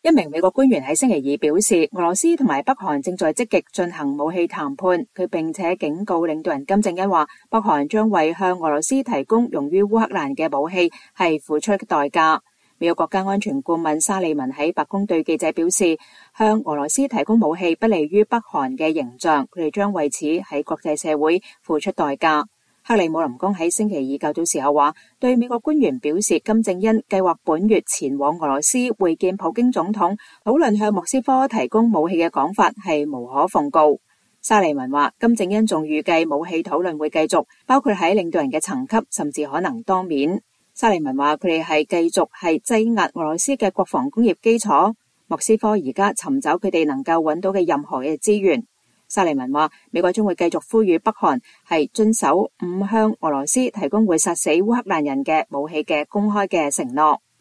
一名美國官員喺星期二表示，俄羅斯同埋北韓正在積極進行武器談判。佢並且警告領導人金正恩話，北韓將為向俄羅斯提供用於烏克蘭嘅武器係付出代價。美國國家安全顧問沙利文喺白宮對記者表示，向俄羅斯提供武器不利於北韓嘅形象，佢哋將為此喺國際社會付出代價。克里姆林宮喺星期二較早時候話，對美國官員表示金正恩計劃本月前往俄羅斯會見普京總統，討論向莫斯科提供武器嘅講法係無可奉告。沙利文話，金正恩仲預計武器討論會繼續，包括喺領導人嘅層級，甚至可能當面。沙利文話，佢哋係繼續係擠壓俄羅斯嘅國防工業基礎，莫斯科而家尋找佢哋能夠揾到嘅任何嘅資源。沙利文話，美國將會繼續呼籲北韓係遵守唔向俄羅斯提供會殺死烏克蘭人嘅武器嘅公開嘅承諾。